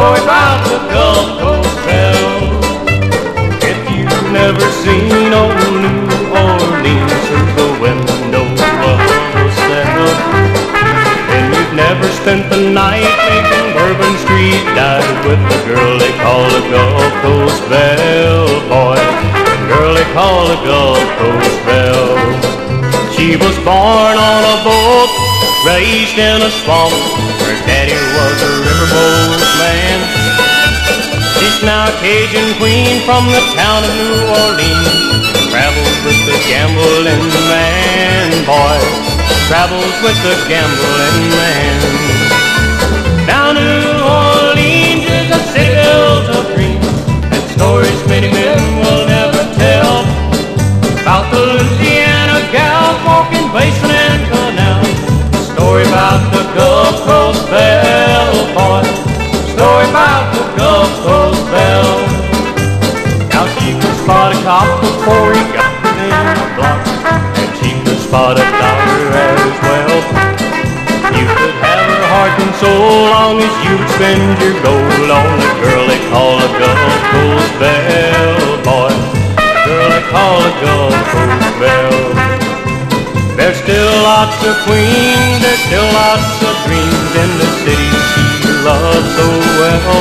story about the Gulf Coast Belle. If you've never seen old New Orleans through the window of a cell, then you've never spent the night making Bourbon Street dive with the girl they call the Gulf Coast Belle. Boy, the girl they call the Gulf Coast Belle. She was born on a boat, raised in a swamp. Her daddy was a riverboat man. She's now a Cajun queen from the town of New Orleans. Travels with the gambling man, boy. Travels with the gambling man. Now New Orleans is a city built of dreams and stories many men will never tell. About the Louisiana gals walking basin and canal. Story about the Gulf Coast Belle, boy. Story about the Gulf Coast Belle. Now she could spot a cop before he got in the block, and she could spot a dollar as well. You could have her heart and soul long as you would spend your gold on the girl they call the Gulf Coast Belle, boy. The girl they call the Gulf Coast Belle. There's still lots of queens, there's still lots of dreams in the city she loves so well.